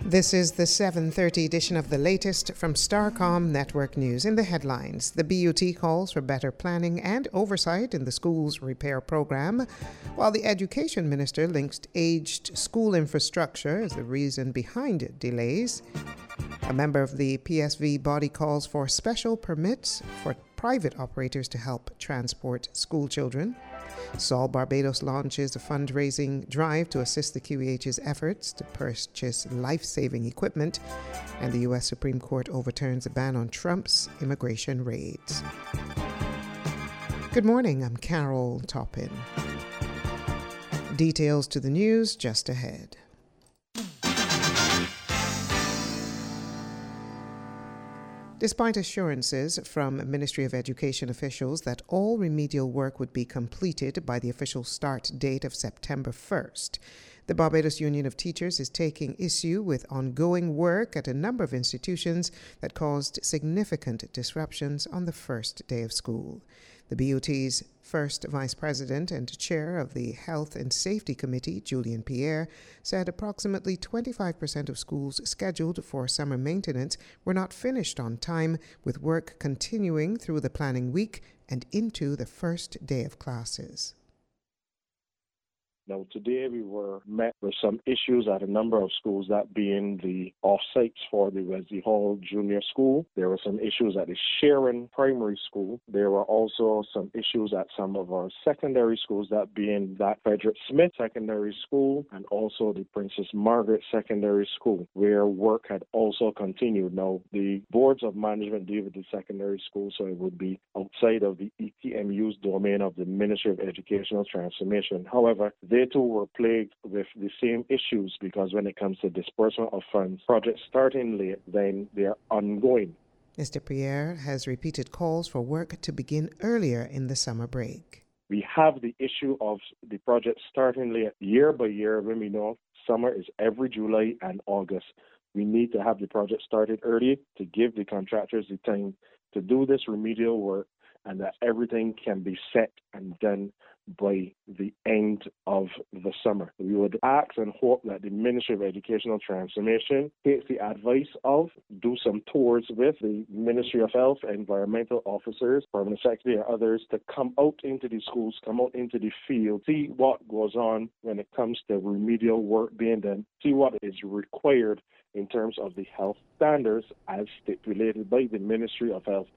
This is the 7:30 edition of the latest from Starcom Network News. In the headlines, the BUT calls for better planning and oversight in the school's repair program, while the Education Minister links aged school infrastructure as the reason behind delays. A member of the PSV body calls for special permits for private operators to help transport school children. Sol Barbados launches a fundraising drive to assist the QEH's efforts to purchase life-saving equipment, and the U.S. Supreme Court overturns a ban on Trump's immigration raids. Good morning, I'm Carol Toppin. Details to the news just ahead. Despite assurances from Ministry of Education officials that all remedial work would be completed by the official start date of September 1st, the Barbados Union of Teachers is taking issue with ongoing work at a number of institutions that caused significant disruptions on the first day of school. The BUT's first Vice President and Chair of the Health and Safety Committee, Julian Pierre, said approximately 25% of schools scheduled for summer maintenance were not finished on time, with work continuing through the planning week and into the first day of classes. Now, today we were met with some issues at a number of schools, that being the off-sites for the Wesley Hall Junior School. There were some issues at the Sharon Primary School. There were also some issues at some of our secondary schools, that being that Frederick Smith Secondary School and also the Princess Margaret Secondary School, where work had also continued. Now, the boards of management deal with the secondary school, so it would be outside of the ETMU's domain of the Ministry of Educational Transformation. However, they too were plagued with the same issues, because when it comes to disbursement of funds, projects starting late, then they are ongoing. Mr. Pierre has repeated calls for work to begin earlier in the summer break. We have the issue of the project starting late year by year, when we know summer is every July and August. We need to have the project started early to give the contractors the time to do this remedial work, and that everything can be set and done by the end of the summer. We would ask and hope that the Ministry of Educational Transformation takes the advice of, do some tours with the Ministry of Health, environmental officers, Permanent Secretary, and others, to come out into the schools, come out into the field, see what goes on when it comes to remedial work being done, see what is required in terms of the health standards as stipulated by the Ministry of Health.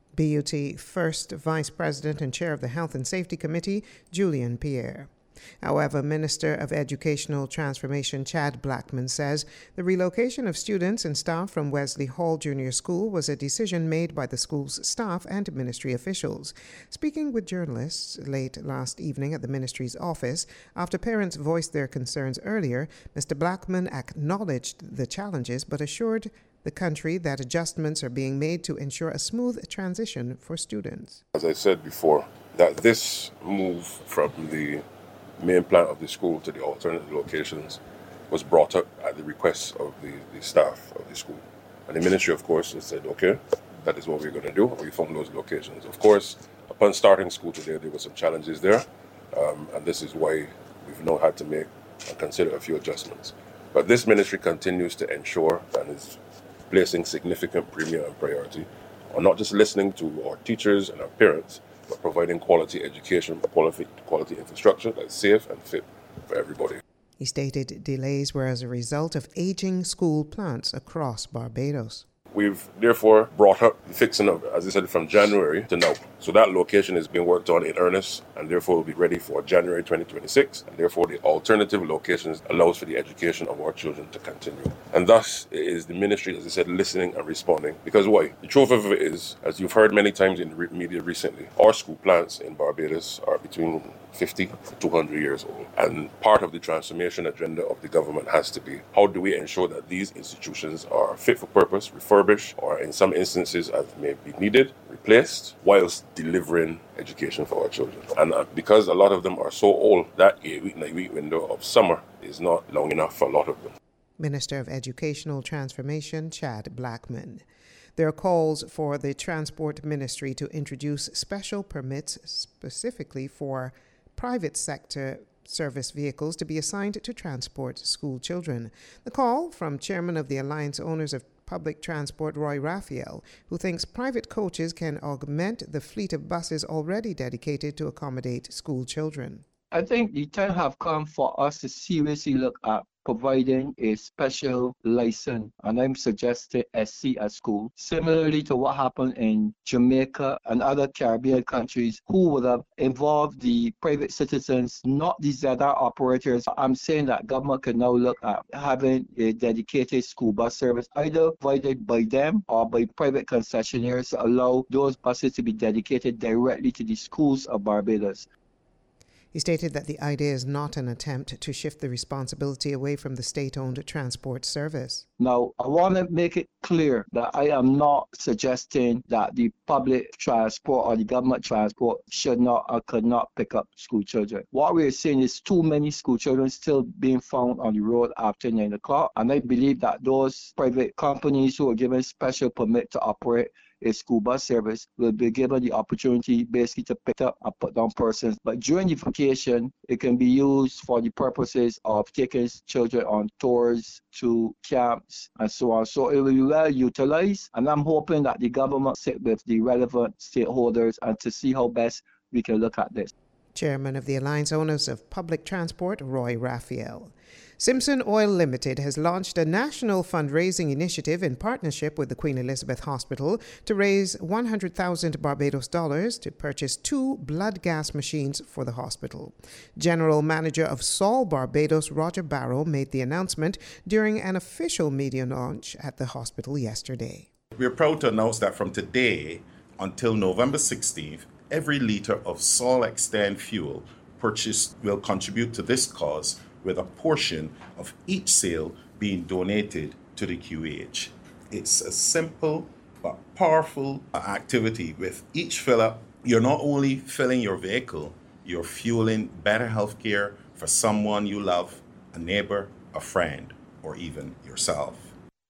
BUT First Vice President and Chair of the Health and Safety Committee, Julian Pierre. However, Minister of Educational Transformation Chad Blackman says the relocation of students and staff from Wesley Hall Junior School was a decision made by the school's staff and ministry officials. Speaking with journalists late last evening at the ministry's office, after parents voiced their concerns earlier, Mr. Blackman acknowledged the challenges but assured the country that adjustments are being made to ensure a smooth transition for students. As I said before, that this move from the main plant of the school to the alternative locations was brought up at the request of the staff of the school. And the ministry, of course, has said, okay, that is what we're going to do. We found those locations. Of course, upon starting school today, there were some challenges there. And this is why we've now had to make and consider a few adjustments. But this ministry continues to ensure and is placing significant premium and priority on not just listening to our teachers and our parents, but providing quality education, quality infrastructure that's safe and fit for everybody. He stated delays were as a result of aging school plants across Barbados. We've therefore brought up the fixing of, as I said, from January to now. So that location is being worked on in earnest, and therefore will be ready for January 2026. And therefore the alternative locations allows for the education of our children to continue. And thus it is the ministry, as I said, listening and responding. Because why? The truth of it is, as you've heard many times in the media recently, our school plants in Barbados are between 50 to 200 years old. And part of the transformation agenda of the government has to be, how do we ensure that these institutions are fit for purpose, refurbished, or in some instances, as may be needed, replaced, whilst delivering education for our children. And because a lot of them are so old, that 8-week window of summer is not long enough for a lot of them. Minister of Educational Transformation Chad Blackman. There are calls for the Transport Ministry to introduce special permits specifically for private sector service vehicles to be assigned to transport school children. The call from Chairman of the Alliance Owners of Public Transport, Roy Raphael, who thinks private coaches can augment the fleet of buses already dedicated to accommodate school children. I think the time have come for us to seriously look at providing a special license, and I'm suggesting SC at school, similarly to what happened in Jamaica and other Caribbean countries, who would have involved the private citizens, not the ZR operators. I'm saying that government can now look at having a dedicated school bus service, either provided by them or by private concessionaires, to allow those buses to be dedicated directly to the schools of Barbados. He stated that the idea is not an attempt to shift the responsibility away from the state-owned transport service. Now, I want to make it clear that I am not suggesting that the public transport or the government transport should not or could not pick up school children. What we're saying is too many school children still being found on the road after 9 o'clock, and I believe that those private companies who are given special permit to operate a school bus service will be given the opportunity basically to pick up and put down persons. But during the vacation, it can be used for the purposes of taking children on tours to camps and so on. So it will be well utilized, and I'm hoping that the government sit with the relevant stakeholders and to see how best we can look at this. Chairman of the Alliance Owners of Public Transport, Roy Raphael. Simpson Oil Limited has launched a national fundraising initiative in partnership with the Queen Elizabeth Hospital to raise 100,000 Barbados dollars to purchase 2 blood gas machines for the hospital. General Manager of Sol Barbados, Roger Barrow, made the announcement during an official media launch at the hospital yesterday. We're proud to announce that from today until November 16th, every litre of Sol Extend fuel purchased will contribute to this cause, with a portion of each sale being donated to the QEH. It's a simple but powerful activity. With each fill up, you're not only filling your vehicle, you're fueling better healthcare for someone you love, a neighbor, a friend, or even yourself.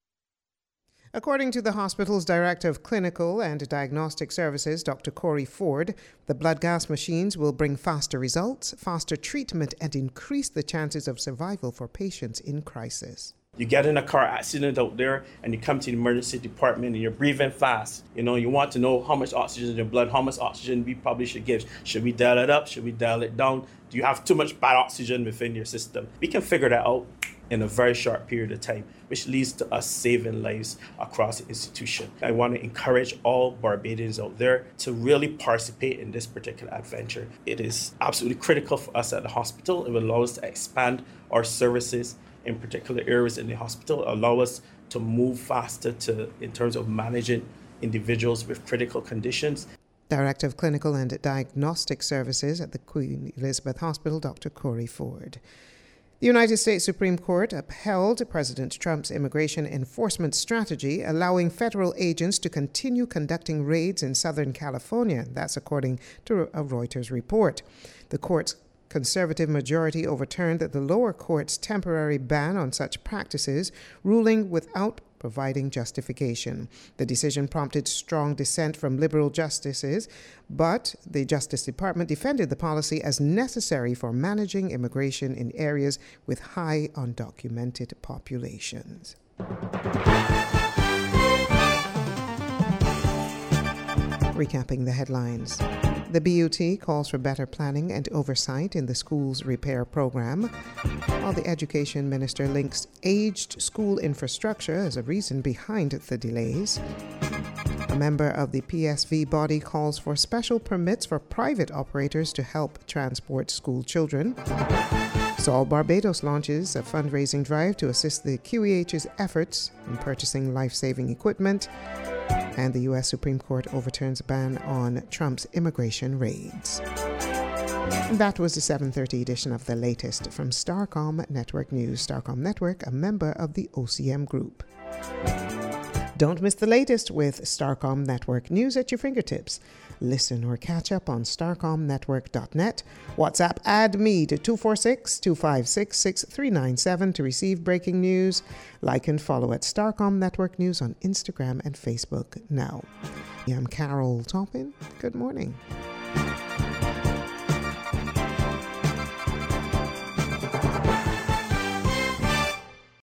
According to the hospital's Director of Clinical and Diagnostic Services, Dr. Corey Ford, the blood gas machines will bring faster results, faster treatment, and increase the chances of survival for patients in crisis. You get in a car accident out there and you come to the emergency department and you're breathing fast. You want to know how much oxygen in your blood, how much oxygen we probably should give. Should we dial it up? Should we dial it down? Do you have too much bad oxygen within your system? We can figure that out in a very short period of time, which leads to us saving lives across the institution. I want to encourage all Barbadians out there to really participate in this particular adventure. It is absolutely critical for us at the hospital. It will allow us to expand our services in particular areas in the hospital, allow us to move faster in terms of managing individuals with critical conditions. Director of Clinical and Diagnostic Services at the Queen Elizabeth Hospital, Dr. Corey Ford. The United States Supreme Court upheld President Trump's immigration enforcement strategy, allowing federal agents to continue conducting raids in Southern California. That's according to a Reuters report. The court's conservative majority overturned the lower court's temporary ban on such practices, ruling without providing justification. The decision prompted strong dissent from liberal justices, but the Justice Department defended the policy as necessary for managing immigration in areas with high undocumented populations. Recapping the headlines. The BUT calls for better planning and oversight in the school's repair program, while the Education Minister links aged school infrastructure as a reason behind the delays. A member of the PSV body calls for special permits for private operators to help transport school children. Sol Barbados launches a fundraising drive to assist the QEH's efforts in purchasing life-saving equipment. And the U.S. Supreme Court overturns a ban on Trump's immigration raids. And that was the 7:30 edition of the latest from Starcom Network News. Starcom Network, a member of the OCM Group. Don't miss the latest with Starcom Network News at your fingertips. Listen or catch up on starcomnetwork.net. WhatsApp add me to 246-256-6397 to receive breaking news. Like and follow at Starcom Network News on Instagram and Facebook now. I'm Carol Toppin. Good morning.